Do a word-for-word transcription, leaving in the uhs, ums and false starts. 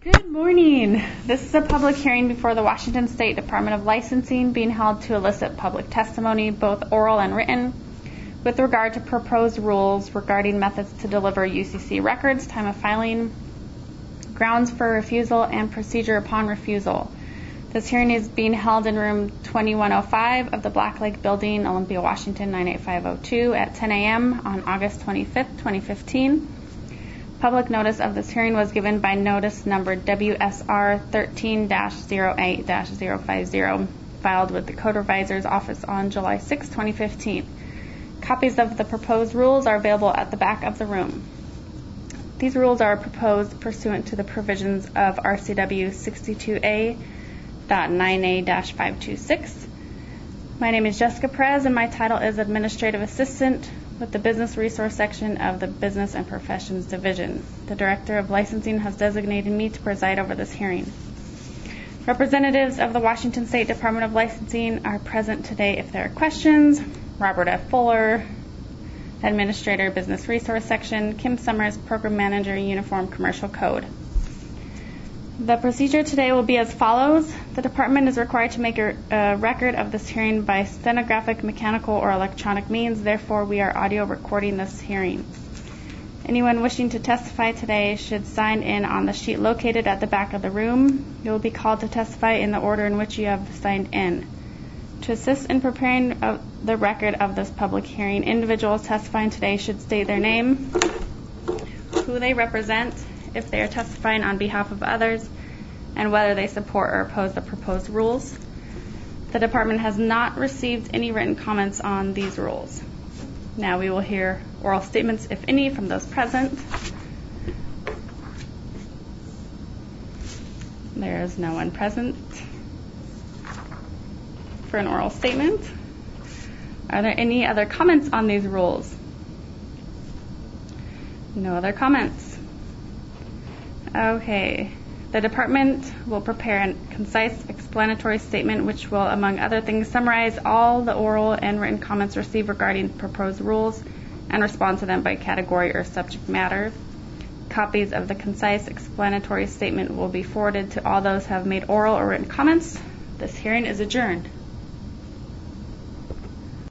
Good morning. This is a public hearing before the Washington State Department of Licensing being held to elicit public testimony, both oral and written, with regard to proposed rules regarding methods to deliver U C C records, time of filing, grounds for refusal, and procedure upon refusal. This hearing is being held in room twenty-one oh five of the Black Lake Building, Olympia, Washington nine eight five oh two at ten a.m. on August twenty-fifth, twenty fifteen. Public notice of this hearing was given by notice number W S R thirteen dash oh eight dash oh five oh, filed with the Code Revisor's Office on July sixth, twenty fifteen. Copies of the proposed rules are available at the back of the room. These rules are proposed pursuant to the provisions of R C W sixty-two A nine A five two six. My name is Jessica Perez, and my title is Administrative Assistant with the Business Resource Section of the Business and Professions Division. The Director of Licensing has designated me to preside over this hearing. Representatives of the Washington State Department of Licensing are present today if there are questions. Robert F. Fuller, Administrator, Business Resource Section. Kim Summers, Program Manager, Uniform Commercial Code. The procedure today will be as follows. The department is required to make a, a record of this hearing by stenographic, mechanical, or electronic means. Therefore, we are audio recording this hearing. Anyone wishing to testify today should sign in on the sheet located at the back of the room. You will be called to testify in the order in which you have signed in. To assist in preparing uh, the record of this public hearing, individuals testifying today should state their name, who they represent, if they are testifying on behalf of others, and whether they support or oppose the proposed rules. The department has not received any written comments on these rules. Now we will hear oral statements, if any, from those present. There is no one present for an oral statement. Are there any other comments on these rules? No other comments. Okay. The department will prepare a concise explanatory statement which will, among other things, summarize all the oral and written comments received regarding proposed rules and respond to them by category or subject matter. Copies of the concise explanatory statement will be forwarded to all those who have made oral or written comments. This hearing is adjourned.